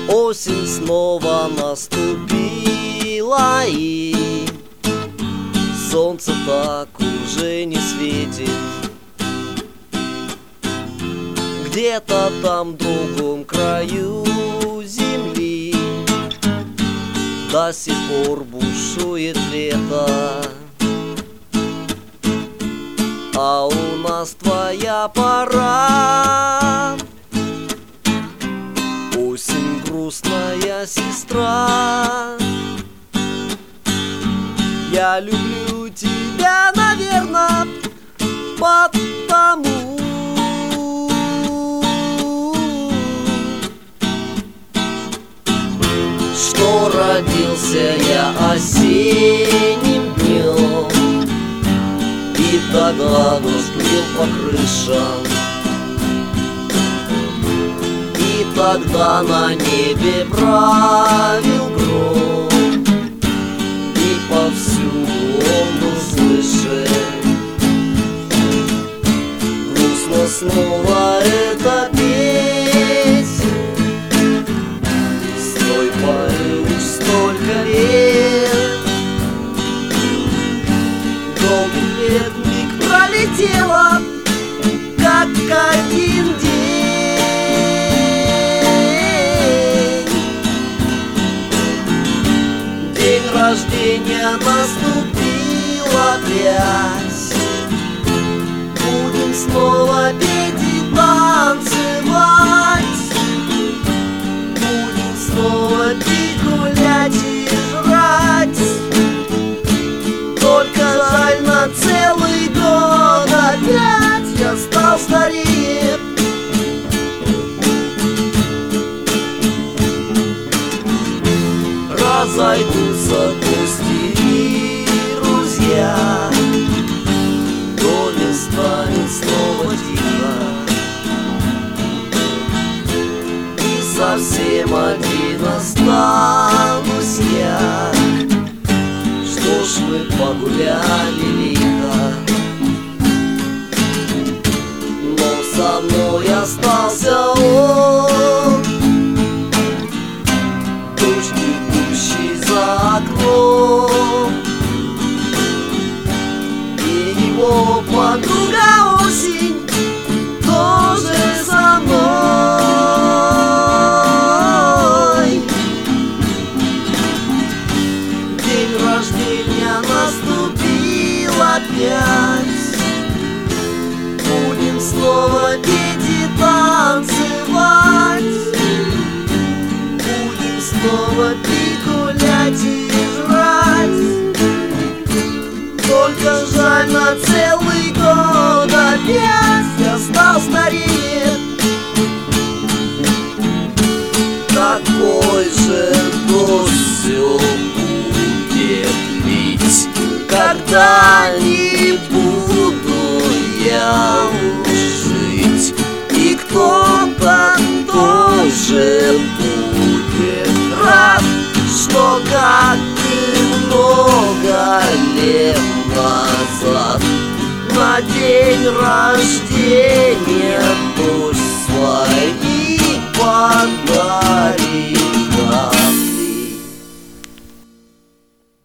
Осень снова наступила, и солнце так уже не светит. Где-то там в другом краю земли до сих пор бушует лето, а у нас твоя пора. Осень грустная сестра, я люблю тебя, наверное, потому что родился я осенним днем, и тогда дождь лил по крышам, и тогда на небе правил гром, и повсюду он был слышен. Грустно снова это петь, с той поры уж столько лет, долгих лет миг пролетело, как один день. День рождения наступил опять, будем снова петь и танцевать, будем снова пить, гулять и жрать. Только жаль, на целый год опять я стал старее. Разойдутся гости и друзья, в доме станет снова тихо, и совсем один останусь я. Что ж мы погуляли лихо, но со мной остался он, дождь, идущий за окном, и его подруга осень тоже со мной. День рождения наступил опять, будем снова петь и танцевать, будем снова пить, гулять и жрать. Только жаль, на целый год опять я стал старее. Такой же дождь все будет лить, когда не буду я жить, и кто-то тоже будет рад, что как и много лет назад на день рождения дождь свои под